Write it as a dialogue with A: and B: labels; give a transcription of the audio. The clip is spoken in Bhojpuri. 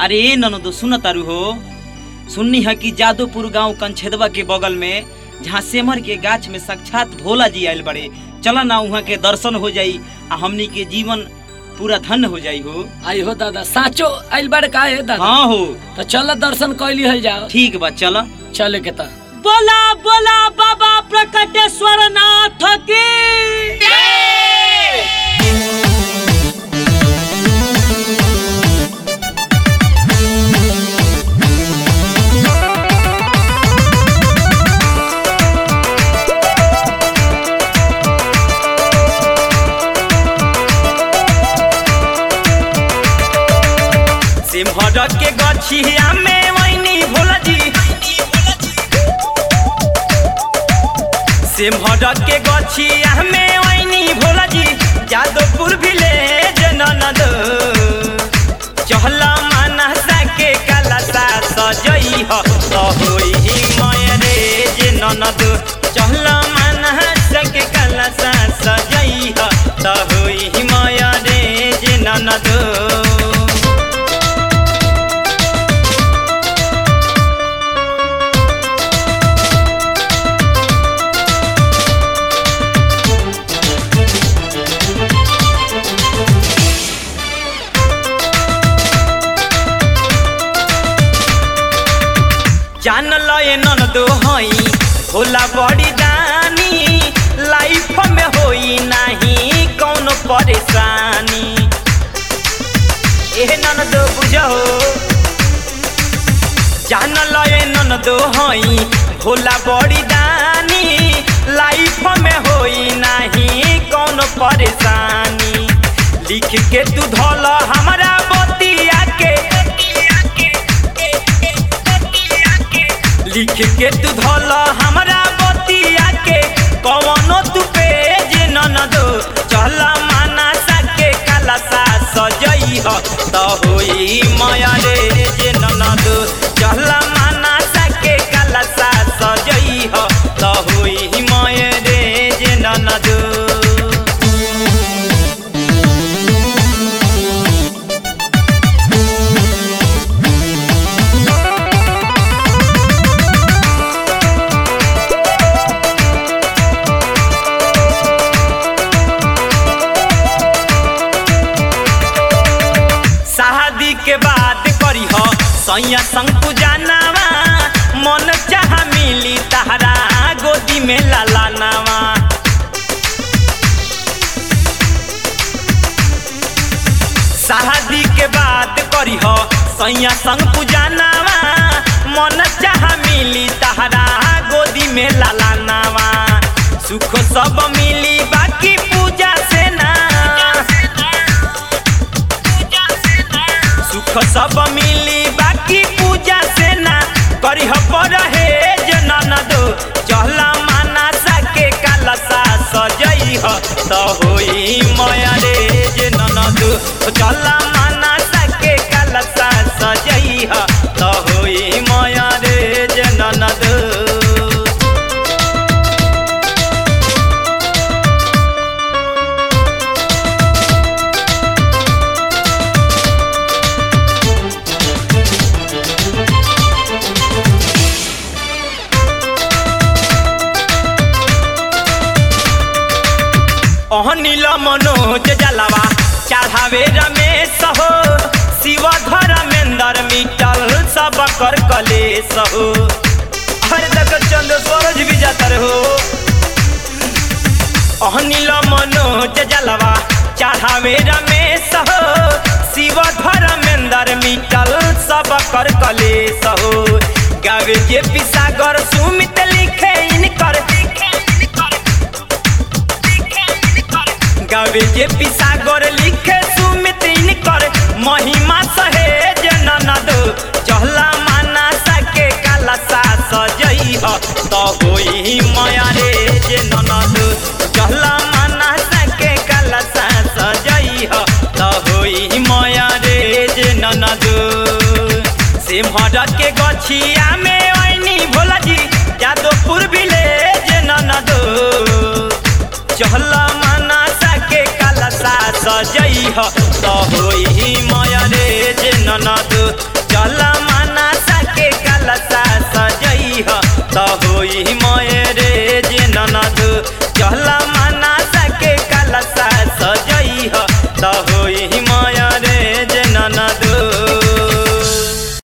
A: अरे ननदो सुन तारू हो, सुननी है कि जादोपुर गांव कंछेदवा के बगल में जहाँ सेमर के गाछ में साक्षात भोला जी आयल बड़े। चला ना वहाँ के दर्शन हो जाई आ हमनी के जीवन पूरा धन्य हो जाई हो।
B: आई हो दादा साचो आइल बाड़ का है दादा?
A: हाँ हो,
B: तो चल दर्शन कैली हल जाओ।
A: ठीक बा चला।
B: चले के ता
A: बोला बोला बाबा प्रकटेश्वर नाथ की सिमहर के गछिया में वैनी भोला जी, सिमहर के गछिया में वैनी भोला जी, जादोपुर विलेज ननद चहला मानसा के कलसा सजई ह तो होई मयरेज ननद, चहला मानसा के कलसा सजई ह तो होई मयरेज ननद। जान लए ननदो हई भोला बड़ी दानी, लाइफ में होई नहीं कौनो परेशानी। एह ननदो बुझो, जान लए ननदो हई भोला बड़ी दानी, लाइफ में होई नहीं कौनो परेशानी। लिख के तू धोल हमारा बतिया के, लिख के तू धोल हमरा बतिया के, कवनो तू पेज ननदो चला मानसा के कलसा सजई ह तो होई मयरेज ननदो, चला मानसा के कलसा सजई ह तो होई मयरेज ननदो। के बात करी हो सैया संग पूजानावा, मन चाह मिली तहरा गोदी में लालानावा। शादी के बात करी हो सैया संग पूजानावा, मन चाह मिली तहरा गोदी में लालानावा। सुख सब मिली बाकी पूजा से ना, सुख सब मिली बाकी पूजा से ना, करी हो परहेज ननदो चहला मानसा के कलसा सजई ह तो होई मयरेज ननदो, चहला मानसा के कलसा सजई ह तो होई मयरेज ननदो। अनिल मनोज जलवा चढ़ावे रमेश हो, शिव धर्मेंद्र मिटल सब कर कलेश हो। हर तक चंद सूरज भी जाता हो। अनिल मनोज जलवा चढ़ावे रमेश हो, शिव धर्मेंद्र मिटल सब कर कलेश हो। गावे जे पिसागर सुमित लिखे इनकर, गावे जे पिसागर लिखे सुमित इनकर, महिमा सहेज ननदो चहला मानसा के कलसा सजई ह तो होई मयरेज ननदो, चहला मानसा के कलसा सजई ह तो होई मयरेज ननदो। सिमहर के गछिया में वैनी भोला जी, जादोपुर विलेज ननदो चहला मानसा के कलसा सजई ह तो होई मयरेज ननद।